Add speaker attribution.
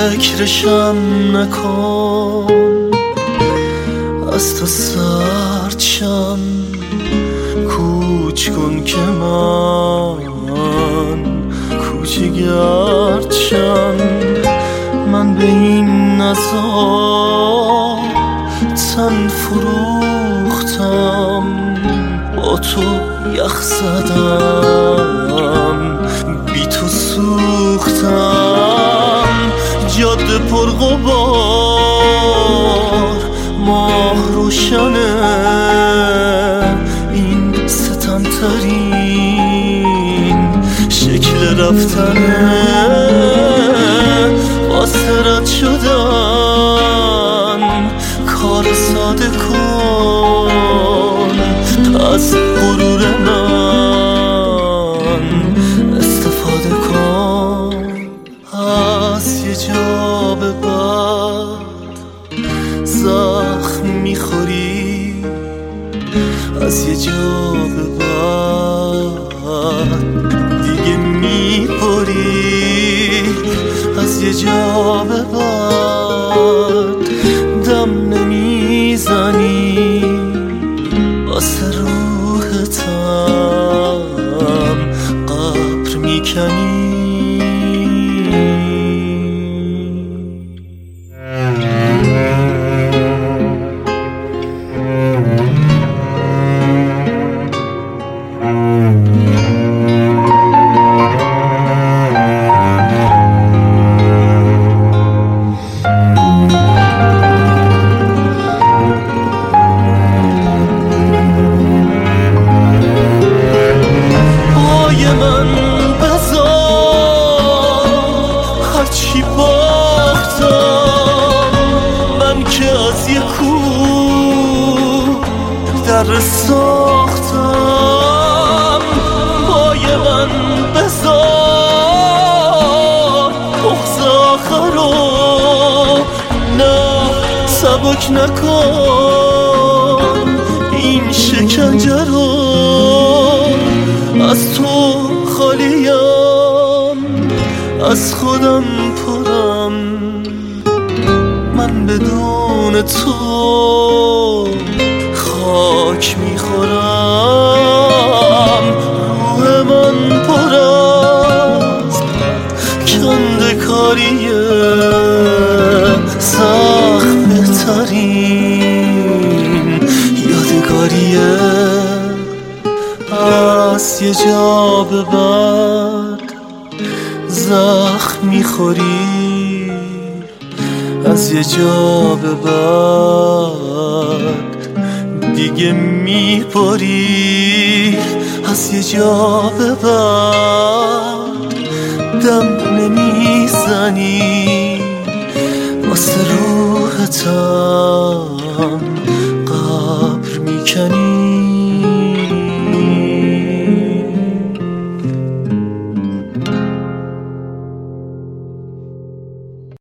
Speaker 1: فکرشم نکن، از تو سرد شم، کوچ کن که من کوچه گرد شم. من به این نزا تن فروختم، با تو یخ زدم، بی تو سوختم. جاده پر غبار، ماه روشنه، این ستمترین شکل رفتنه. واسه رد شدن کار ساده کن، از غرور من استفاده کن. از یه جا به بعد زخم میخوری، از یه جا به بعد دیگه میپری، از یه جا به بعد دم نمیزنی، واسه روحتم قبر میکنی. چی باختم من که از یه کوه در ساختم. پای من بذار بغض آخرو، نه سبک نکن این شکنجه رو. از تو خالیم، از خودم پرم، من بدون تو خاک میخورم. روح من پر از کندکاریه، زخم بهترین یادگاریه. از یه جا به بعد زخم میخوری، از یه جا به بعد دیگه میپری، از یه جا به بعد دم نمیزنی، واسه روحتم